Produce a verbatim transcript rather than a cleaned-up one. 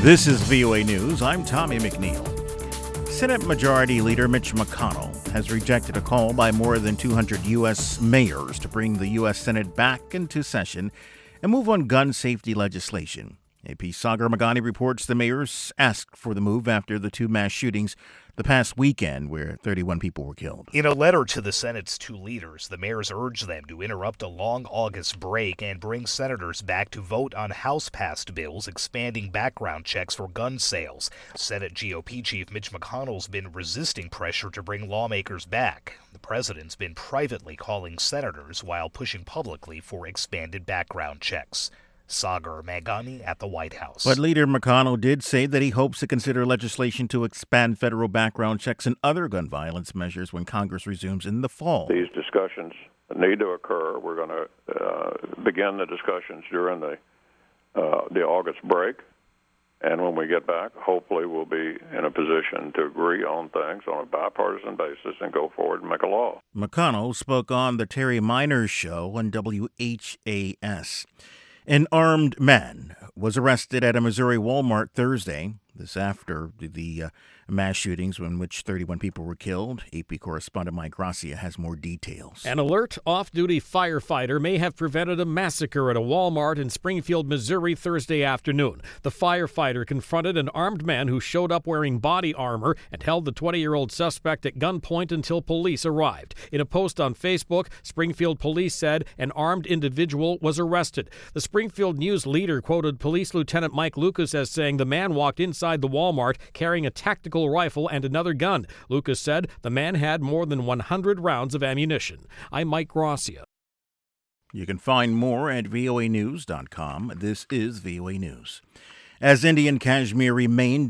This is V O A News. I'm Tommy McNeil. Senate Majority Leader Mitch McConnell has rejected a call by more than two hundred U S mayors to bring the U S Senate back into session and move on gun safety legislation. A P Sagar Magani reports the mayors asked for the move after the two mass shootings the past weekend where thirty-one people were killed. In a letter to the Senate's two leaders, the mayors urged them to interrupt a long August break and bring senators back to vote on House-passed bills expanding background checks for gun sales. Senate G O P Chief Mitch McConnell's been resisting pressure to bring lawmakers back. The president's been privately calling senators while pushing publicly for expanded background checks. Sagar Magani at the White House. But Leader McConnell did say that he hopes to consider legislation to expand federal background checks and other gun violence measures when Congress resumes in the fall. These discussions need to occur. We're going to uh, begin the discussions during the uh, the August break, and when we get back, hopefully we'll be in a position to agree on things on a bipartisan basis and go forward and make a law. McConnell spoke on the Terry Miners Show on W H A S. An armed man was arrested at a Missouri Walmart Thursday, this after the uh, mass shootings in which thirty-one people were killed. A P correspondent Mike Gracia has more details. An alert off-duty firefighter may have prevented a massacre at a Walmart in Springfield, Missouri, Thursday afternoon. The firefighter confronted an armed man who showed up wearing body armor and held the twenty-year-old suspect at gunpoint until police arrived. In a post on Facebook, Springfield police said an armed individual was arrested. The Springfield News leader quoted Police Lieutenant Mike Lucas as saying the man walked inside the Walmart carrying a tactical rifle and another gun. Lucas said the man had more than one hundred rounds of ammunition. I'm Mike Gracia. You can find more at V O A news dot com. This is V O A News. As Indian Kashmir remained